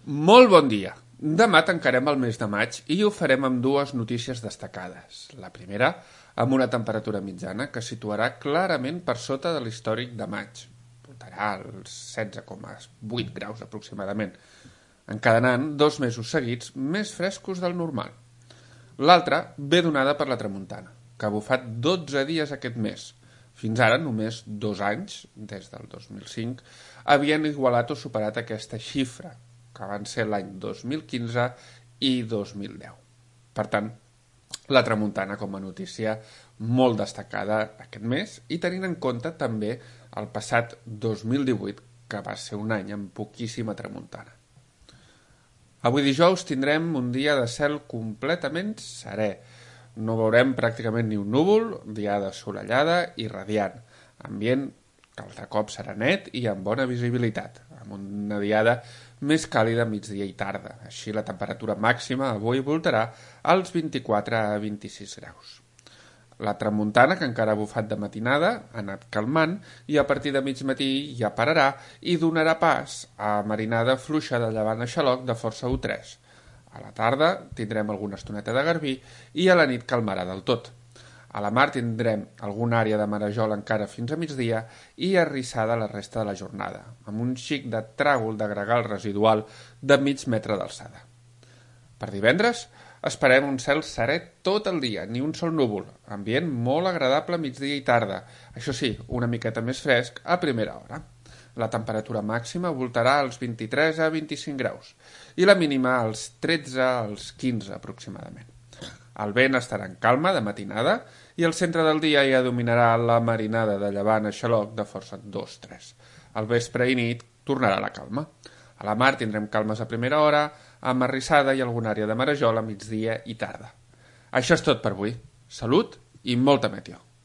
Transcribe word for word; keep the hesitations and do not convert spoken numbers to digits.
Molt bon dia. Demà tancarem el mes de maig i ho farem amb dues notícies destacades. La primera, amb una temperatura mitjana que situarà clarament per sota de l'històric de maig. Portarà als setze coma vuit graus aproximadament, encadenant dos mesos seguits més frescos del normal. L'altra ve donada per la tramuntana, que ha bufat dotze dies aquest mes. Fins ara, només dos anys, des del dos mil cinc, havien igualat o superat aquesta xifra, que van ser l'any dos mil quinze i dos mil deu. Per tant, la tramuntana com a notícia molt destacada aquest mes i tenint en compte també el passat dos mil divuit, que va ser un any amb poquíssima tramuntana. Avui dijous tindrem un dia de cel completament serè. No veurem pràcticament ni un núvol, diada assolellada i radiant. Ambient que altre cop serà net i amb bona visibilitat, amb una diada més càlida migdia i tarda. Així la temperatura màxima avui voltarà als vint-i-quatre a vint-i-sis graus. La tramuntana, que encara ha bufat de matinada, ha anat calmant i a partir de mig matí ja pararà i donarà pas a marinada fluixa de llevant a xaloc de força U tres. A la tarda tindrem alguna estoneta de garbí i a la nit calmarà del tot. A la mar tindrem alguna àrea de marejol encara fins a migdia i arrissada la resta de la jornada, amb un xic de tràgol de gregal residual de mig metre d'alçada. Per divendres esperem un cel serè tot el dia, ni un sol núvol, ambient molt agradable migdia i tarda, això sí, una miqueta més fresc a primera hora. La temperatura màxima voltarà als vint-i-tres a vint-i-cinc graus i la mínima als tretze als quinze aproximadament. El vent estarà en calma de matinada i al centre del dia ja dominarà la marinada de llevant a xaloc de força dos tres. Al vespre i nit tornarà la calma. A la mar tindrem calmes a primera hora, amb arrissada i alguna àrea de marejol a migdia i tarda. Això és tot per avui. Salut i molta meteo.